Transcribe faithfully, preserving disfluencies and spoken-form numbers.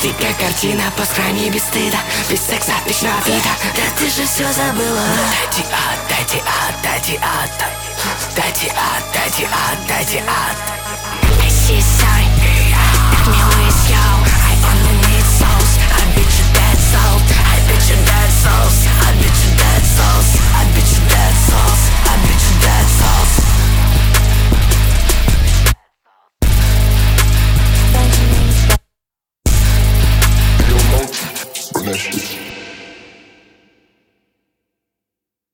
Ты как картина, постхрани без стыда, без секса, вечного вида. Да ты же все забыла. Дайте, отдайте, отдайте, отдай. Дайте, отдайте, отдайте, отдай. I see sorry, let me with you. I only need souls. I bet you dead souls. I bet you dead souls. I bet you dead souls. I bet you dead souls. I bet you dead souls. Your motive,